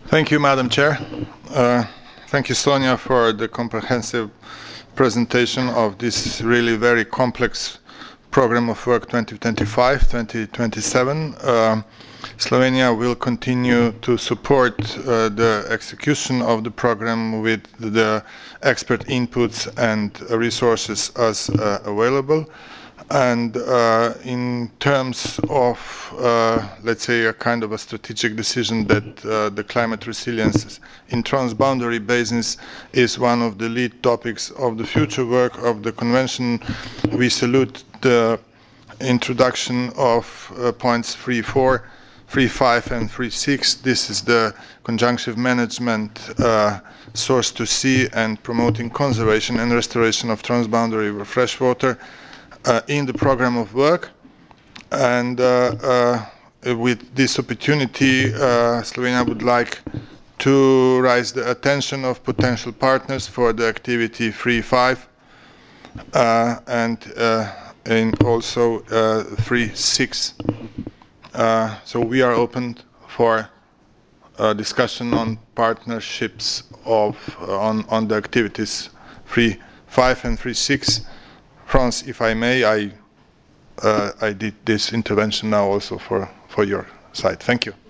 Thank you, Madam Chair. Thank you, Sonia, for the comprehensive presentation of this really very complex program of work 2025-2027. Slovenia will continue to support the execution of the program with the expert inputs and resources as available. And in terms of, let's say, a kind of a strategic decision that the climate resilience in transboundary basins is one of the lead topics of the future work of the Convention, we salute the introduction of points 3.4, 3.5 and 3.6. This is the conjunctive management source to sea and promoting conservation and restoration of transboundary freshwater in the program of work. And with this opportunity, Slovenia would like to raise the attention of potential partners for the activity 3.5 and also 3.6. So we are open for discussion on partnerships on the activities 3.5 and 3.6. Franz, if I may, I did this intervention now also for your side. Thank you.